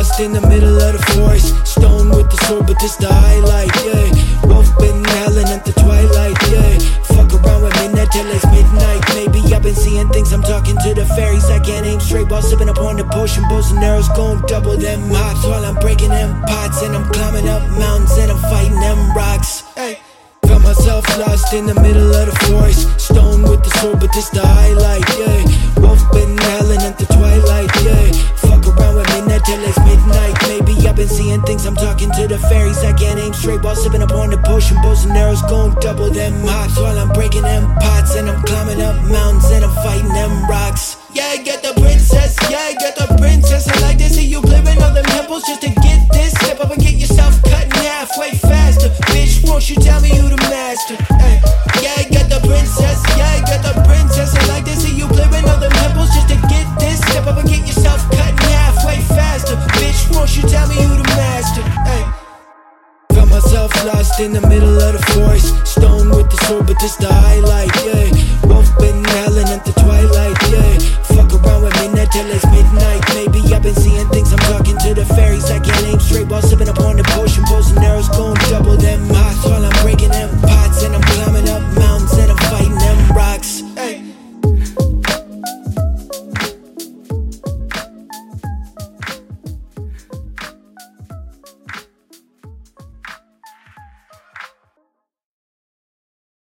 lost in the middle of the forest. Stone with the sword, but this the highlight, yeah. Wolf been howling at the twilight, yeah. Fuck around with midnight till it's midnight. Maybe I've been seeing things, I'm talking to the fairies. I can't aim straight while sipping upon the potion. Bows and arrows gon' double them hops while I'm breaking them pots. And I'm climbing up mountains and I'm fighting them rocks. Hey. Found myself lost in the middle of the forest. Stone with the sword, but this the highlight, yeah. Wolf been howling at the twilight, yeah. Fuck around with midnight till it's midnight. Maybe I've been seeing things, I'm talking to the fairies. I can't aim straight while sipping upon the potion. Bows and arrows gon' double them hops while I'm breaking them pots. And I'm climbing up mountains and I'm fighting them rocks. Yeah, I get the princess, yeah, I get the princess. I like to see you clearing all them temples just to get this. Step up and get yourself cut in half way faster. Bitch, won't you tell me you the master? Ay. Yeah, I get the princess, yeah, I get the princess. I like to see you clearing all them temples just to get this. Step up and get yourself cut in half way faster. Bitch, won't you tell me you the master? Ay. Found myself lost in the middle of the forest. Stone with the sword, but this the highlight, yeah. Wolf been howling at the twilight, yeah. Fuck around with midnight till it's midnight. Maybe I've been seeing things, I'm talking to the fairies. I can't aim straight while sipping upon the